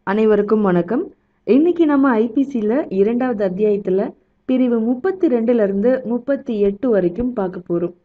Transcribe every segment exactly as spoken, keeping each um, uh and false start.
அனைவருக்கும் வணக்கம். இன்னைக்கு நம்ம ஐபிசியில் இரண்டாவது அத்தியாயத்தில் பிரிவு முப்பத்தி ரெண்டுல இருந்து முப்பத்தி எட்டு வரைக்கும் பார்க்க போகிறோம்.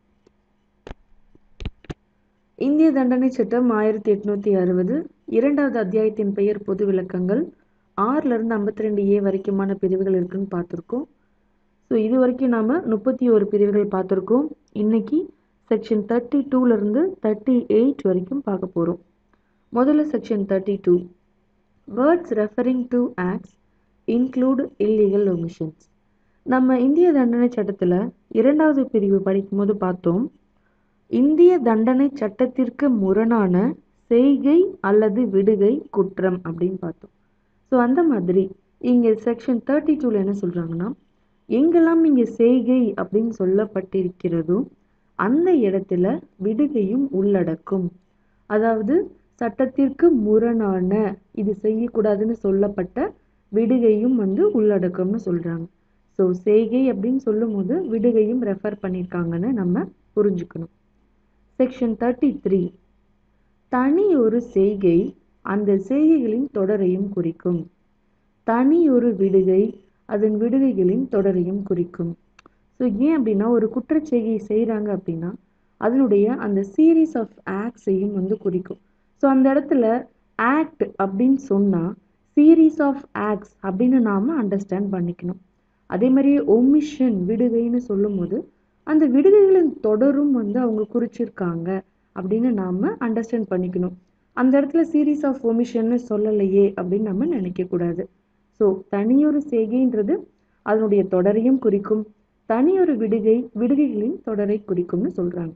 இந்திய தண்டனை சட்டம் ஆயிரத்தி எட்நூத்தி அறுபது இரண்டாவது அத்தியாயத்தின் பெயர் பொது விளக்கங்கள். ஆறுல இருந்து ஐம்பத்தி ரெண்டு ஏ வரைக்குமான பிரிவுகள் இருக்குன்னு பார்த்துருக்கோம். ஸோ இது வரைக்கும் நாம் முப்பத்தி ஒரு பிரிவுகள் பார்த்துருக்கோம். இன்னைக்கு செக்ஷன் தேர்ட்டி டூலேருந்து தேர்ட்டி எயிட் வரைக்கும் பார்க்க போகிறோம். முதல்ல section thirty two. Words referring to acts include illegal omissions. நம்ம இந்திய தண்டனை சட்டத்தில் இரண்டாவது பிரிவு படிக்கும்போது பார்த்தோம், இந்திய தண்டனை சட்டத்திற்கு முரணான செய்கை அல்லது விடுகை குற்றம் அப்படின்னு பார்த்தோம். ஸோ அந்த மாதிரி இங்கே செக்ஷன் தேர்ட்டி டூவில் என்ன சொல்கிறாங்கன்னா, எங்கெல்லாம் இங்கே செய்கை அப்படின்னு சொல்லப்பட்டிருக்கிறதோ அந்த இடத்துல விடுகையும் உள்ளடக்கும். அதாவது சட்டத்திற்கு முரணான இது செய்யக்கூடாதுன்னு சொல்லப்பட்ட விடுகையும் வந்து உள்ளடக்கம்னு சொல்கிறாங்க. ஸோ செய்கை அப்படின்னு சொல்லும் போது விடுகையும் ரெஃபர் பண்ணியிருக்காங்கன்னு நம்ம புரிஞ்சுக்கணும். Section thirty three. தனி ஒரு செய்கை அந்த செய்கைகளின் தொடரையும் குறிக்கும். தனி ஒரு விடுகை அதன் விடுகைகளின் தொடரையும் குறிக்கும். ஸோ ஏன் அப்படின்னா, ஒரு குற்றச்செய்கை செய்கிறாங்க அப்படின்னா அதனுடைய அந்த சீரீஸ் ஆஃப் ஆக்ட்ஸையும் வந்து குறிக்கும். ஸோ அந்த இடத்துல ஆக்ட் அப்படின்னு சொன்னால் சீரீஸ் ஆஃப் ஆக்ட்ஸ் அப்படின்னு நாம் அண்டர்ஸ்டாண்ட் பண்ணிக்கணும். அதே மாதிரி ஒமிஷன் விடுகைன்னு சொல்லும் போது அந்த விடுகைகளின் தொடரும் வந்து அவங்க குறிச்சிருக்காங்க அப்படின்னு நாம் அண்டர்ஸ்டாண்ட் பண்ணிக்கணும். அந்த இடத்துல சீரீஸ் ஆஃப் ஒமிஷன்னு சொல்லலையே அப்படின்னு நம்ம நினைக்கக்கூடாது. ஸோ தனியொரு செய்கைன்றது அதனுடைய தொடரையும் குறிக்கும், தனியொரு விடுகை விடுகைகளின் தொடரை குறிக்கும்னு சொல்கிறாங்க.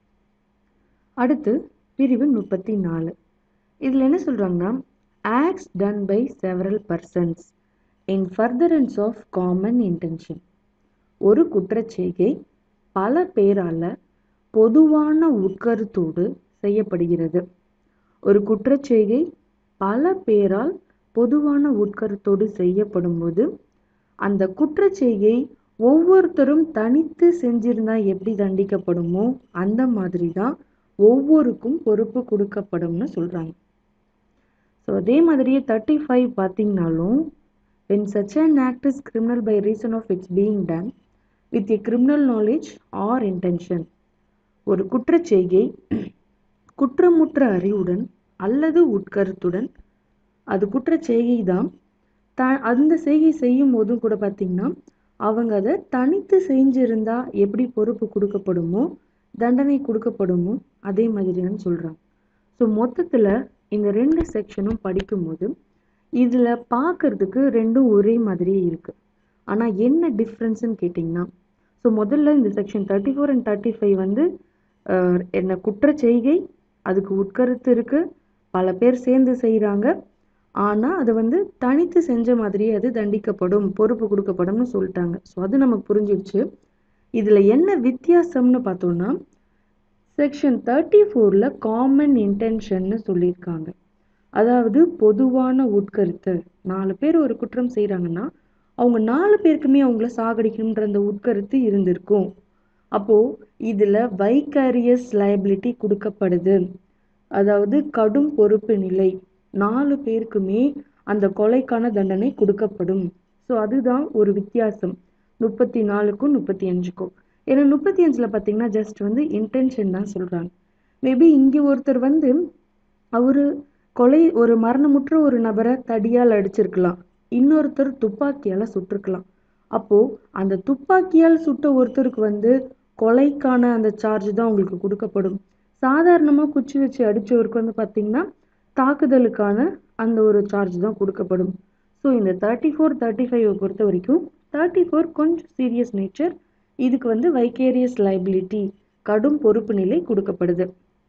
அடுத்து பிரிவு முப்பத்தி நாலு. இதில் என்ன சொல்கிறாங்கன்னா, acts done by several persons in furtherance of common intention. ஒரு குற்றச்செய்கை பல பேரால் பொதுவான உட்கருத்தோடு செய்யப்படுகிறது. ஒரு குற்றச்செய்கை பல பேரால் பொதுவான உட்கருத்தோடு செய்யப்படும் போது அந்த குற்றச்செய்கை ஒவ்வொருத்தரும் தனித்து செஞ்சிருந்தா எப்படி தண்டிக்கப்படுமோ அந்த மாதிரி தான் ஒவ்வொருக்கும் பொறுப்பு கொடுக்கப்படும்னு சொல்கிறாங்க. ஸோ அதே மாதிரியே தேர்ட்டி ஃபைவ் பார்த்தீங்கன்னாலும், when such an act is criminal by reason of its being done with a criminal knowledge or intention. ஒரு குற்றச்செய்கை குற்றமுற்ற அறிவுடன் அல்லது உட்கருத்துடன் அது குற்றச்செய்கை தான். த அந்த செய்கை செய்யும் போதும் கூட பார்த்தீங்கன்னா அவங்க அதை தனித்து செஞ்சிருந்தா எப்படி பொறுப்பு கொடுக்கப்படுமோ தண்டனை கொடுக்கப்படுமோ அதே மாதிரி தான் சொல்கிறாங்க. ஸோ மொத்தத்தில் இந்த ரெண்டு செக்ஷனும் படிக்கும்போது இதில் பார்க்கறதுக்கு ரெண்டும் ஒரே மாதிரியே இருக்குது. ஆனால் என்ன டிஃப்ரென்ஸ்ன்னு கேட்டிங்கன்னா, ஸோ முதல்ல இந்த section thirty four and thirty five வந்து என்ன குற்றச்செய்கை அதுக்கு உட்கருத்து இருக்குது, பல பேர் சேர்ந்து செய்கிறாங்க, ஆனால் அது வந்து தனித்து செஞ்ச மாதிரியே அது தண்டிக்கப்படும் பொறுப்பு கொடுக்கப்படும்னு சொல்லிட்டாங்க. ஸோ அது நமக்கு புரிஞ்சிடுச்சு. இதில் என்ன வித்தியாசம்னு பார்த்தோன்னா, செக்ஷன் தேர்ட்டி ஃபோரில் காமன் இன்டென்ஷன்னு சொல்லியிருக்காங்க. அதாவது பொதுவான உட்கருத்து. நாலு பேர் ஒரு குற்றம் செய்கிறாங்கன்னா அவங்க நாலு பேருக்குமே அவங்கள சாகடிக்கணுன்ற அந்த உட்கருத்து இருந்திருக்கும். அப்போது இதில் வைக்காரியஸ் லைபிலிட்டி கொடுக்கப்படுது. அதாவது கடும் பொறுப்பு நிலை நாலு பேருக்குமே அந்த கொலைக்கான தண்டனை கொடுக்கப்படும். ஸோ அதுதான் ஒரு வித்தியாசம் முப்பத்தி நாலுக்கும் முப்பத்தி அஞ்சுக்கும். ஏன்னா முப்பத்தி அஞ்சில் பார்த்தீங்கன்னா ஜஸ்ட் வந்து இன்டென்ஷன் தான் சொல்கிறாங்க. மேபி இங்கே ஒருத்தர் வந்து அவர் கொலை ஒரு மரணமுற்ற ஒரு நபரை தடியால் அடிச்சிருக்கலாம், இன்னொருத்தர் துப்பாக்கியால் சுட்டிருக்கலாம். அப்போது அந்த துப்பாக்கியால் சுட்ட ஒருத்தருக்கு வந்து கொலைக்கான அந்த சார்ஜ் தான் உங்களுக்கு கொடுக்கப்படும். சாதாரணமாக குச்சி வச்சு அடித்தவருக்கு வந்து பார்த்திங்கன்னா தாக்குதலுக்கான அந்த ஒரு சார்ஜ் தான் கொடுக்கப்படும். ஸோ இந்த தேர்ட்டி ஃபோர் தேர்ட்டி ஃபைவை பொறுத்த வரைக்கும் தேர்ட்டி ஃபோர் கொஞ்சம் சீரியஸ் நேச்சர், இதுக்கு வந்து வைக்கேரியஸ் லைபிலிட்டி கடும் பொறுப்பு நிலை கொடுக்கப்படுது.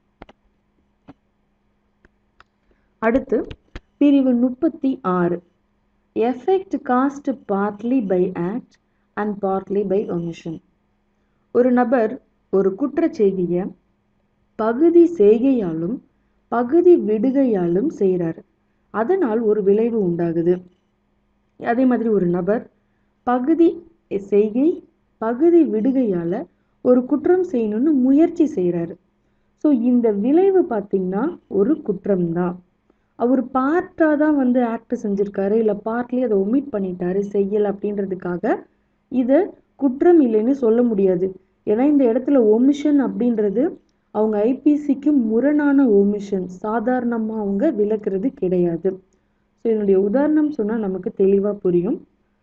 அடுத்து பிரிவு முப்பத்தி ஆறு. Effect caused partly by act and partly by omission. ஒரு நபர் ஒரு குற்றச்செய்கையை பகுதி செய்கையாலும் பகுதி விடுகையாலும் செய்கிறாரு, அதனால் ஒரு விளைவு உண்டாகுது. அதே மாதிரி ஒரு நபர் பகுதி செய்கை பகுதி விடுகையால் ஒரு குற்றம் செய்யணும்னு முயற்சி செய்கிறாரு. ஸோ இந்த விளைவு பார்த்திங்கன்னா ஒரு குற்றம்தான். அவர் பார்ட்டாக தான் வந்து ஆக்ட் செஞ்சுருக்காரு, இல்லை பார்ட்லேயே அதை ஒமிட் பண்ணிட்டாரு, செய்யலை அப்படின்றதுக்காக இதை குற்றம் இல்லைன்னு சொல்ல முடியாது. ஏன்னா இந்த இடத்துல ஒமிஷன் அப்படின்றது அவங்க ஐபிசிக்கு முரணான ஒமிஷன், சாதாரணமாக அவங்க விளக்குறது கிடையாது. ஸோ இதனுடைய உதாரணம் சொன்னால் நமக்கு தெளிவாக புரியும்.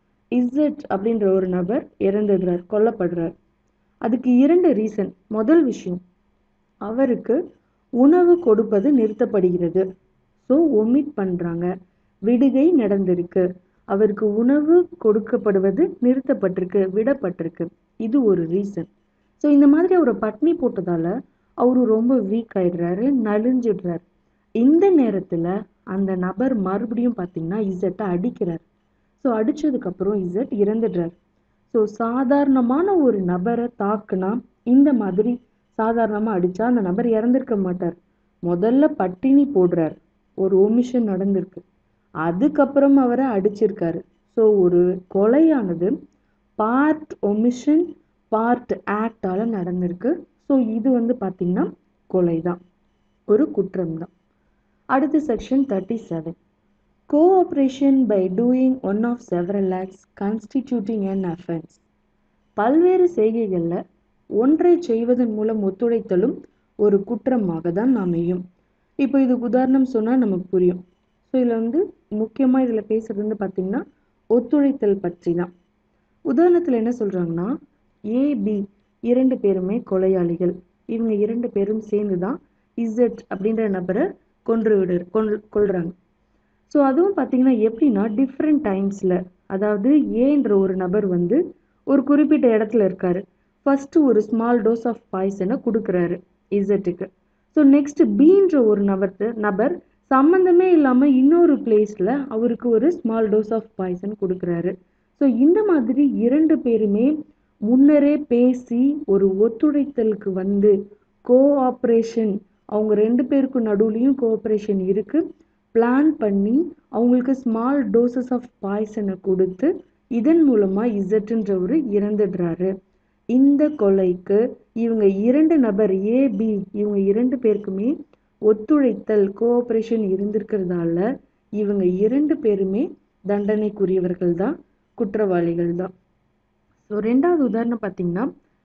இசட் அப்படின்ற ஒரு நபர் இறந்துடுறார், கொல்லப்படுறார். அதுக்கு இரண்டு ரீசன். முதல் விஷயம், அவருக்கு உணவு கொடுப்பது நிறுத்தப்படுகிறது. ஸோ ஒமிட் பண்ணுறாங்க, விடுகை நடந்திருக்கு, அவருக்கு உணவு கொடுக்கப்படுவது நிறுத்தப்பட்டிருக்கு, விடப்பட்டிருக்கு. இது ஒரு ரீசன். ஸோ இந்த மாதிரி அவரை பட்னி போட்டதால் அவரு ரொம்ப வீக் ஆயிடுறாரு, நலிஞ்சிடுறார். இந்த நேரத்தில் அந்த நபர் மறுபடியும் பார்த்தீங்கன்னா இசட்டை அடிக்கிறார். ஸோ அடித்ததுக்கப்புறம் இசட் இறந்துடுறார். ஸோ சாதாரணமான ஒரு நபரை தாக்குனா இந்த மாதிரி சாதாரணமாக அடித்தா அந்த நபர் இறந்திருக்க மாட்டார். முதல்ல பட்டினி போடுறார், ஒரு ஒமிஷன் நடந்திருக்கு, அதுக்கப்புறம் அவரை அடிச்சிருக்காரு. ஸோ ஒரு கொலையானது பார்ட் ஒமிஷன் பார்ட் ஆக்டால நடந்திருக்கு. ஸோ இது வந்து பார்த்தீங்கன்னா கொலை தான், ஒரு குற்றம் தான். அடுத்த section thirty seven, cooperation by doing one of several acts constituting an offence. பல்வேறு செய்கைகளில் ஒன்றை செய்வதன் மூலம் ஒத்துழைத்தலும் ஒரு குற்றமாக தான் அமையும். இப்போ இதுக்கு உதாரணம் சொன்னால் நமக்கு புரியும். ஸோ இதில் வந்து முக்கியமாக இதில் பேசுகிறது வந்து பார்த்திங்கன்னா ஒத்துழைத்தல் பற்றி தான். உதாரணத்தில் என்ன சொல்கிறாங்கன்னா, ஏபி இரண்டு பேருமே கொலையாளிகள். இவங்க இரண்டு பேரும் சேர்ந்து தான் இசட் அப்படின்ற நபரை கொன்று விடு கொல் கொள்கிறாங்க. ஸோ அதுவும் பார்த்தீங்கன்னா எப்படின்னா டிஃப்ரெண்ட் டைம்ஸில், அதாவது ஏன்ற ஒரு நபர் வந்து ஒரு குறிப்பிட்ட இடத்துல இருக்காரு. ஃபஸ்ட்டு ஒரு ஸ்மால் டோஸ் ஆஃப் பாய்சனை கொடுக்குறாரு இசட்டுக்கு. ஸோ நெக்ஸ்ட் பீன்ற ஒரு நபர் நபர் சம்மந்தமே இல்லாமல் இன்னொரு பிளேஸில் அவருக்கு ஒரு ஸ்மால் டோஸ் ஆஃப் பாய்சன் கொடுக்குறாரு. ஸோ இந்த மாதிரி இரண்டு பேருமே முன்னரே பேசி ஒரு ஒத்துழைத்தலுக்கு வந்து கோஆப்ரேஷன், அவங்க ரெண்டு பேருக்கு நடுவுலையும் கோஆப்ரேஷன் இருக்குது, பிளான் பண்ணி அவங்களுக்கு ஸ்மால் டோசஸ் ஆஃப் பாய்சனை கொடுத்து இதன் மூலமாக இசட்டுன்றவர் இறந்துடுறாரு. இந்த கொலைக்கு இவங்க இரண்டு நபர் ஏபி இவங்க இரண்டு பேருக்குமே ஒத்துழைத்தல் கோஆப்ரேஷன் இருந்திருக்கிறதால இவங்க இரண்டு பேருமே தண்டனைக்குரியவர்கள் தான், குற்றவாளிகள் தான். ஸோ ரெண்டாவது உதாரணம் பார்த்தீங்கன்னா,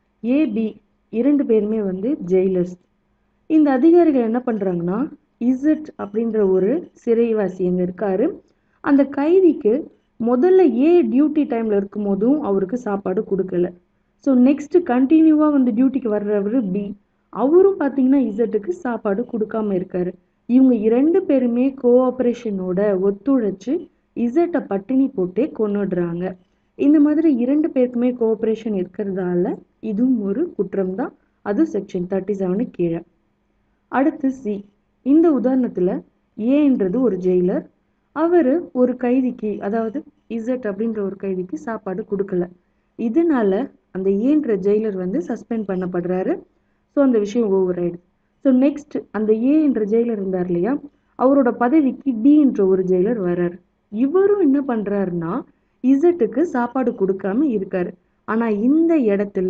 ஏபி இரண்டு பேருமே வந்து ஜெயிலர்ஸ். இந்த அதிகாரிகள் என்ன பண்ணுறாங்கன்னா, இசட் அப்படின்ற ஒரு சிறைவாசி எங்கே இருக்காரு, அந்த கைதிக்கு முதல்ல ஏ டியூட்டி டைமில் இருக்கும் போதும் அவருக்கு சாப்பாடு கொடுக்கல. ஸோ நெக்ஸ்ட் கண்டினியூவாக வந்து டியூட்டிக்கு வர்றவர் பி, அவரும் பார்த்தீங்கன்னா இசட்டுக்கு சாப்பாடு கொடுக்காம இருக்காரு. இவங்க இரண்டு பேருமே கோஆப்ரேஷனோட ஒத்துழைச்சு இசட்டை பட்டினி போட்டே கொன்னுடுறாங்க. இந்த மாதிரி இரண்டு பேருக்குமே கோஆப்ரேஷன் இருக்கிறதால இதுவும் ஒரு குற்றம் தான். அது செக்ஷன் தேர்ட்டி செவனுக்கு கீழே. அடுத்து சி. இந்த உதாரணத்தில் ஏன்றது ஒரு ஜெயிலர். அவர் ஒரு கைதிக்கு, அதாவது இசட் அப்படின்ற ஒரு கைதிக்கு சாப்பாடு கொடுக்கல. இதனால அந்த ஏன்ற ஜெயிலர் வந்து சஸ்பெண்ட் பண்ணப்படுறாரு. ஸோ அந்த விஷயம் ஓவர் ஆயிடுது. ஸோ நெக்ஸ்ட் அந்த ஏ என்ற ஜெயிலர் இருந்தார் இல்லையா, அவரோட பதவிக்கு டி என்ற ஒரு ஜெயிலர் வர்றார். இவரும் என்ன பண்ணுறாருன்னா இசட்டுக்கு சாப்பாடு கொடுக்காம இருக்காரு. ஆனால் இந்த இடத்துல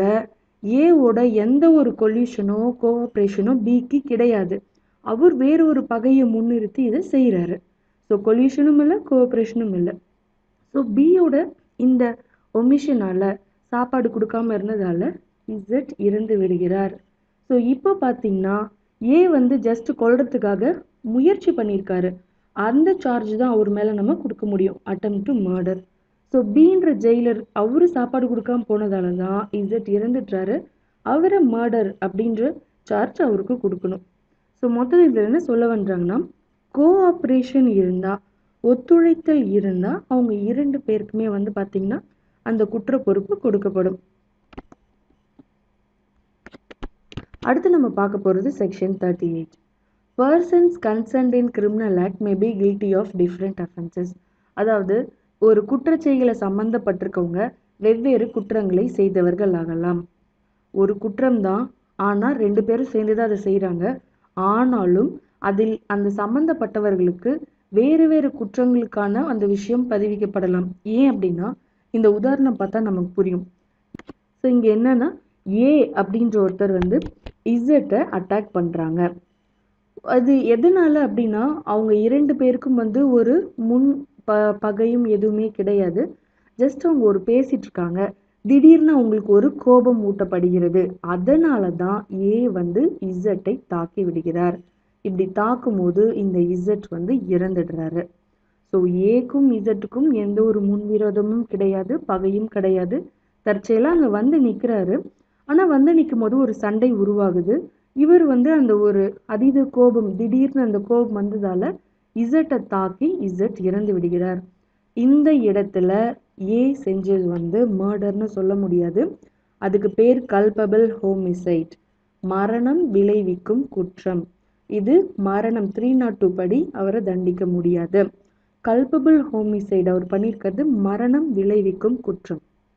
ஏவோட எந்த ஒரு கொல்யூஷனோ கோஆப்ரேஷனோ பிக்கு கிடையாது. அவர் வேற ஒரு பகையை முன்னிறுத்தி இதை செய்கிறாரு. ஸோ கொல்யூஷனும் இல்லை, கோஆப்ரேஷனும் இல்லை. ஸோ பியோட இந்த ஒமிஷனால் சாப்பாடு கொடுக்காம இருந்ததால் இசட் இறந்து விடுகிறார். ஸோ இப்போ பார்த்தீங்கன்னா ஏ வந்து ஜஸ்ட் கொல்றதுக்காக முயற்சி பண்ணியிருக்காரு. அந்த சார்ஜ் தான் அவர் மேலே நம்ம கொடுக்க முடியும், அட்டெம்ப்ட் டு மர்டர். ஸோ பீன்ற ஜெயிலர் அவரு சாப்பாடு கொடுக்காம போனதால தான் இசட் இறந்துட்டாரு. அவரை மர்டர் அப்படின்ற சார்ஜ் அவருக்கு கொடுக்கணும். ஸோ மொத்தம் இதில் என்ன சொல்ல வந்தாங்கன்னா, கோஆப்ரேஷன் இருந்தால், ஒத்துழைத்தல் இருந்தால் அவங்க இரண்டு பேருக்குமே வந்து பார்த்தீங்கன்னா அந்த குற்ற பொறுப்பு கொடுக்கப்படும். அடுத்து நம்ம பார்க்க போகிறது section thirty eight. Persons concerned in criminal act may be guilty of different offences. அதாவது ஒரு குற்றச்செயலை சம்பந்தப்பட்டிருக்கவங்க வெவ்வேறு குற்றங்களை செய்தவர்கள் ஆகலாம். ஒரு குற்றம் தான், ஆனால் ரெண்டு பேரும் சேர்ந்து தான் அதை செய்கிறாங்க. ஆனாலும் அதில் அந்த சம்பந்தப்பட்டவர்களுக்கு வேறு வேறு குற்றங்களுக்கான அந்த விஷயம் பதிவிக்கப்படலாம். ஏன் அப்படின்னா இந்த உதாரணம் பார்த்தா நமக்கு புரியும். ஸோ இங்கே என்னன்னா, ஏ அப்படின்ற ஒருத்தர் வந்து இசட்டை அட்டாக் பண்ணுறாங்க. அது எதனால அப்படின்னா அவங்க இரண்டு பேருக்கும் வந்து ஒரு முன் ப பகையும் எதுவுமே கிடையாது. ஜஸ்ட் அவங்க ஒரு பேசிட்டு இருக்காங்க. திடீர்னு அவங்களுக்கு ஒரு கோபம் ஊட்டப்படுகிறது. அதனால தான் ஏ வந்து இசட்டை தாக்கி விடுகிறார். இப்படி தாக்கும்போது இந்த இசட் வந்து இறந்துடுறாரு. ஸோ ஏக்கும் இசட்டுக்கும் எந்த ஒரு முன்விரோதமும் கிடையாது, பகையும் கிடையாது. தற்செயலா அங்க வந்து நிக்கிறாரு. ஆனா வந்து நிற்கும் போது ஒரு சண்டை உருவாகுது. இவர் வந்து அந்த ஒரு அதீத கோபம், திடீர்னு அந்த கோபம் வந்ததால இசட்டை தாக்கி இசட் இறந்து விடுகிறார். இந்த இடத்துல ஏ செஞ்சது வந்து மர்டர்னு சொல்ல முடியாது. அதுக்கு பேர் கல்பபிள் ஹோமிசைட், மரணம் விளைவிக்கும் குற்றம். இது மரணம் த்ரீ நாட் டூ படி அவரை தண்டிக்க முடியாது. கல்பபிள் ஹோமிசைட் அவர் பண்ணியிருக்கிறது மரணம் விளைவிக்கும் குற்றம்.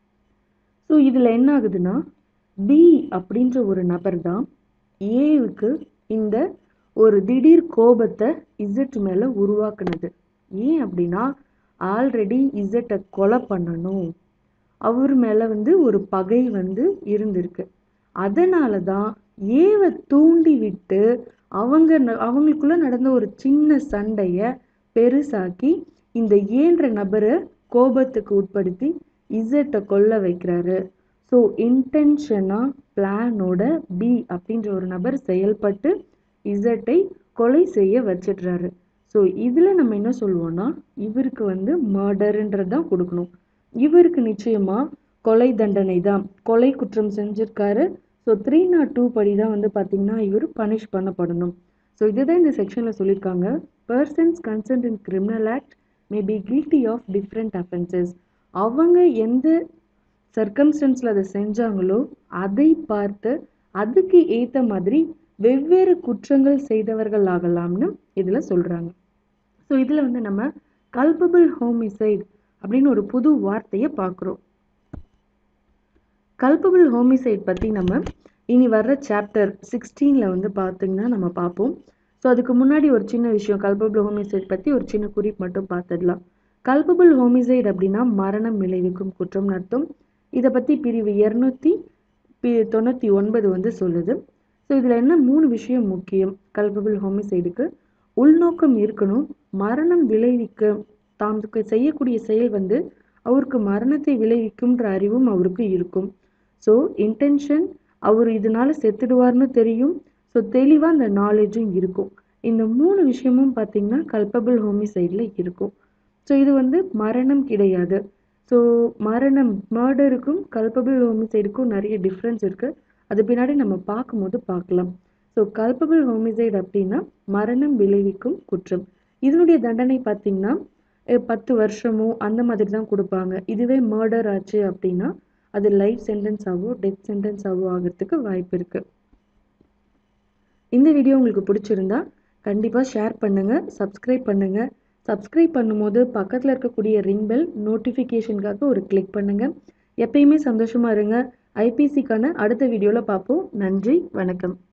ஸோ இதில் என்ன ஆகுதுன்னா, பி அப்படின்ற ஒரு நபர் தான் ஏவுக்கு இந்த ஒரு திடீர் கோபத்தை இசட் மேலே உருவாக்குனது. ஏன் அப்படின்னா, ஆல்ரெடி இசட்டை கொலை பண்ணணும், அவர் மேலே வந்து ஒரு பகை வந்து இருந்திருக்கு. அதனால தான் ஏவை தூண்டி விட்டு அவங்க அவங்களுக்குள்ள நடந்த ஒரு சின்ன சண்டையை பெருசாக்கி இந்த ஏன்ற நபரை கோபத்துக்கு உட்படுத்தி இசட்டை கொல்ல வைக்கிறாரு. ஸோ இன்டென்ஷனாக பிளானோட பி அப்படின்ற ஒரு நபர் செயல்பட்டு இசட்டை கொலை செய்ய வச்சிடுறாரு. ஸோ இதில் நம்ம என்ன சொல்லுவோம்னா, இவருக்கு வந்து மர்டர்ன்றது தான் கொடுக்கணும். இவருக்கு நிச்சயமாக கொலை தண்டனை தான், கொலை குற்றம் செஞ்சிருக்காரு. ஸோ த்ரீ நாட் டூ படி தான் வந்து பார்த்தீங்கன்னா இவர் பனிஷ் பண்ணப்படணும். ஸோ இதுதான் இந்த செக்ஷனில் சொல்லியிருக்காங்க. Persons concerned in criminal act may be guilty of different offences. அவங்க எந்த சர்க்கம்ஸ்டன்ஸில் அதை செஞ்சாங்களோ அதை பார்த்து அதுக்கு ஏற்ற மாதிரி வெவ்வேறு குற்றங்கள் செய்தவர்கள் ஆகலாம்னு இதில் சொல்கிறாங்க. ஸோ இதில் வந்து நம்ம கல்பபிள் ஹோமிசைட் அப்படின்னு ஒரு புது வார்த்தையை பார்க்குறோம். கல்பபிள் ஹோமிசைட் பற்றி நம்ம இனி வர்ற சாப்டர் சிக்ஸ்டீனில் வந்து பார்த்திங்கன்னா நம்ம பார்ப்போம். ஸோ அதுக்கு முன்னாடி ஒரு சின்ன விஷயம், கல்பபிள் ஹோமிசைட் பற்றி ஒரு சின்ன குறிப்பு மட்டும் பார்த்துடலாம். கல்பபிள் ஹோமிசைட் அப்படின்னா மரணம் விளைவிக்கும் குற்றம் அர்த்தம். இதை பற்றி பிரிவு இரநூத்தி பி தொண்ணூற்றி ஒன்பது வந்து சொல்லுது. ஸோ இதில் என்ன மூணு விஷயம் முக்கியம் கல்பபிள் ஹோமிசைடுக்கு. உள்நோக்கம் இருக்கணும், மரணம் விளைவிக்க தாம் செய்யக்கூடிய செயல் வந்து அவருக்கு மரணத்தை விளைவிக்கும்ன்ற அறிவும் அவருக்கு இருக்கும். ஸோ இன்டென்ஷன், அவர் இதனால செத்துடுவார்னு தெரியும். ஸோ தெளிவாக அந்த நாலேஜும் இருக்கும். இந்த மூணு விஷயமும் பார்த்தீங்கன்னா கல்பபிள் ஹோமிசைடில் இருக்கும். ஸோ இது வந்து மரணம் கிடையாது. ஸோ மரணம் மர்டருக்கும் கல்பபிள் ஹோமிசைடுக்கும் நிறைய டிஃப்ரென்ஸ் இருக்குது. அது பின்னாடி நம்ம பார்க்கும்போது பார்க்கலாம். ஸோ கல்பபிள் ஹோமிசைடு அப்படின்னா மரணம் விளைவிக்கும் குற்றம். இதனுடைய தண்டனை பார்த்தீங்கன்னா பத்து வருஷமோ அந்த மாதிரி தான் கொடுப்பாங்க. இதுவே மர்டர் ஆச்சு அப்படின்னா அது லைஃப் சென்டென்ஸ் ஆகவோ டெத் சென்டென்ஸ் ஆகவோ ஆகிறதுக்கு வாய்ப்பு இருக்குது. இந்த வீடியோ உங்களுக்கு பிடிச்சிருந்தா கண்டிப்பாக ஷேர் பண்ணுங்கள், சப்ஸ்கிரைப் பண்ணுங்கள். சப்ஸ்கிரைப் பண்ணும்போது பக்கத்தில் இருக்கக்கூடிய ரிங் பெல் நோட்டிஃபிகேஷனுக்காக ஒரு கிளிக் பண்ணுங்கள். எப்பயுமே சந்தோஷமாக இருங்க. ஐபிசிக்கான அடுத்த வீடியோவில் பார்ப்போம். நன்றி, வணக்கம்.